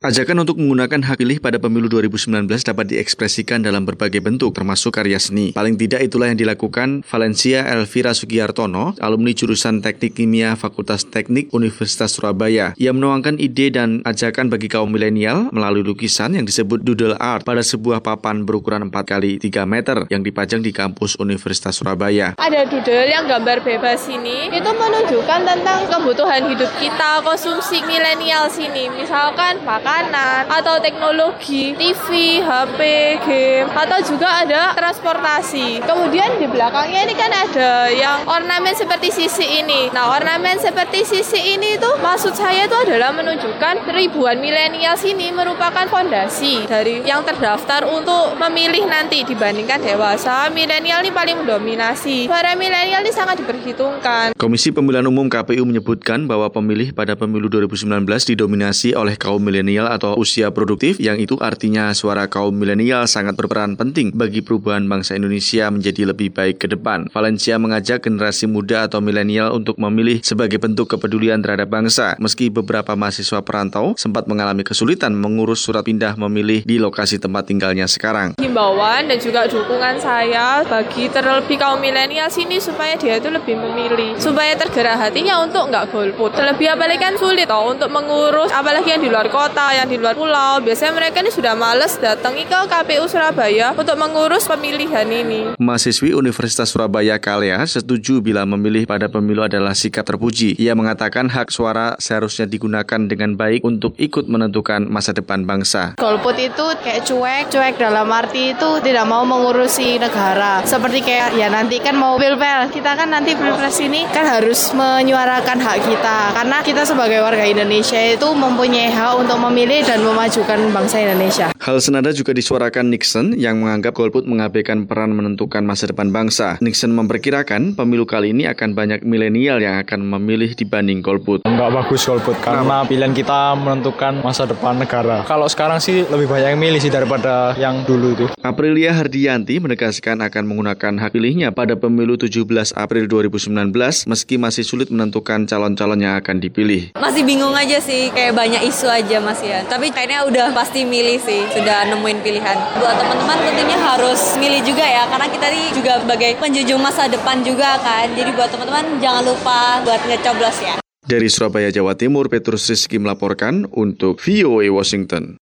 Ajakan untuk menggunakan hak pilih pada pemilu 2019 dapat diekspresikan dalam berbagai bentuk, termasuk karya seni. Paling tidak itulah yang dilakukan Valencia Elvira Sugiartono, alumni jurusan Teknik Kimia Fakultas Teknik Universitas Surabaya. Ia menuangkan ide dan ajakan bagi kaum milenial melalui lukisan yang disebut doodle art pada sebuah papan berukuran 4x3 meter yang dipajang di kampus Universitas Surabaya. Ada doodle yang gambar bebas ini, itu menunjukkan tentang kebutuhan hidup kita, konsumsi milenial sini. Misalkan makanan, atau teknologi, TV, HP, game, atau juga ada transportasi. Kemudian di belakangnya ini kan ada yang ornamen seperti sisi ini. Nah, ornamen seperti sisi ini itu maksud saya itu adalah menunjukkan ribuan milenial sini merupakan fondasi dari yang terdaftar untuk memilih nanti dibandingkan dewasa. Milenial ini paling mendominasi. Para milenial ini sangat diperhitungkan. Komisi Pemilihan Umum KPU menyebutkan bahwa pemilih pada pemilu 2019 didominasi oleh kaum milenial atau usia produktif, yang itu artinya suara kaum milenial sangat berperan penting bagi perubahan bangsa Indonesia menjadi lebih baik ke depan. Valencia mengajak generasi muda atau milenial untuk memilih sebagai bentuk kepedulian terhadap bangsa, meski beberapa mahasiswa perantau sempat mengalami kesulitan mengurus surat pindah memilih di lokasi tempat tinggalnya sekarang. Himbauan dan juga dukungan saya bagi terlebih kaum milenial sini supaya dia itu lebih memilih, supaya tergerak hatinya untuk nggak golput. Terlebih apalagi kan sulit untuk mengurus, apalagi yang di luar kota, yang di luar pulau. Biasanya mereka ini sudah males datangi ke KPU Surabaya untuk mengurus pemilihan ini. Mahasiswi Universitas Surabaya Kalea setuju bila memilih pada pemilu adalah sikap terpuji. Ia mengatakan hak suara seharusnya digunakan dengan baik untuk ikut menentukan masa depan bangsa. Golput itu kayak cuek dalam arti itu tidak mau mengurusi negara. Seperti kayak ya nanti kan mau pilpres, kita kan nanti pilpres ini kan harus menyuarakan hak kita. Karena kita sebagai warga Indonesia itu mempunyai hak untuk memilih dan memajukan bangsa Indonesia. Hal senada juga disuarakan Nixon yang menganggap golput mengabaikan peran menentukan masa depan bangsa. Nixon memperkirakan pemilu kali ini akan banyak milenial yang akan memilih dibanding golput. Enggak bagus golput karena pilihan kita menentukan masa depan negara. Kalau sekarang sih lebih banyak yang milih sih daripada yang dulu itu. Aprilia Hardianti menegaskan akan menggunakan hak pilihnya pada pemilu 17 April 2019 meski masih sulit menentukan calon-calon yang akan dipilih. Masih bingung aja sih, kayak banyak isu aja Mas Ian. Tapi kayaknya udah pasti milih sih, sudah nemuin pilihan. Buat teman-teman tentunya harus milih juga ya, karena kita ini juga sebagai penjunjung masa depan juga kan. Jadi buat teman-teman jangan lupa buat ngecoblos ya. Dari Surabaya, Jawa Timur, Petrus Rizky melaporkan untuk VOA Washington.